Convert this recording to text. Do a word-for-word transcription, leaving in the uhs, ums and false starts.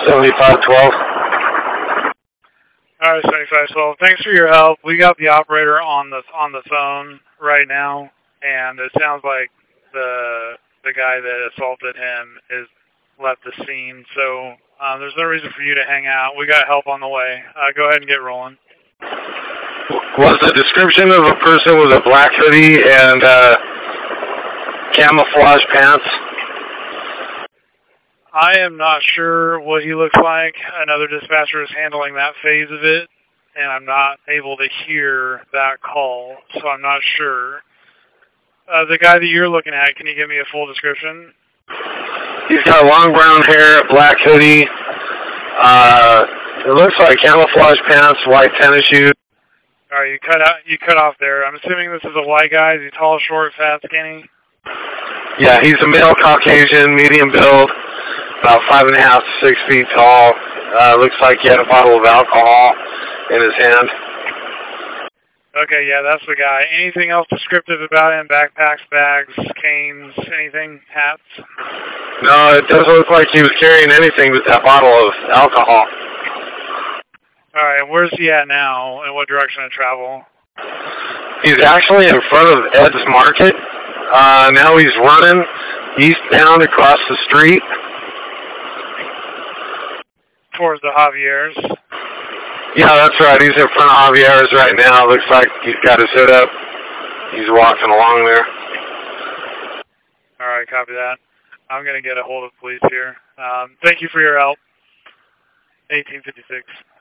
seventy-five twelve. All right, seventy-five twelve. Thanks for your help. We got the operator on the on the phone right now, and it sounds like the the guy that assaulted him is left the scene. So um, there's no reason for you to hang out. We got help on the way. Uh, go ahead and get rolling. Was the description of a person with a black hoodie and uh, camouflage pants? I am not sure what he looks like. Another dispatcher is handling that phase of it, and I'm not able to hear that call, so I'm not sure. Uh, the guy that you're looking at, can you give me a full description? He's got long brown hair, black hoodie. Uh, it looks like camouflage pants, white tennis shoes. All right, you cut out. You cut off there. I'm assuming this is a white guy. Is he tall, short, fat, skinny? Yeah, he's a male Caucasian, medium build, about five and a half to six feet tall. Uh, looks like he had a bottle of alcohol in his hand. Okay, yeah, that's the guy. Anything else descriptive about him? Backpacks, bags, canes, anything? Hats? No, it doesn't look like he was carrying anything but that bottle of alcohol. All right, where's he at now, and what direction of travel? He's actually in front of Ed's Market. Uh, now he's running eastbound across the street. Towards the Javier's? Yeah, that's right. He's in front of Javier's right now. Looks like he's got his hood up. He's walking along there. All right, copy that. I'm going to get a hold of police here. Um, thank you for your help. eighteen fifty-six.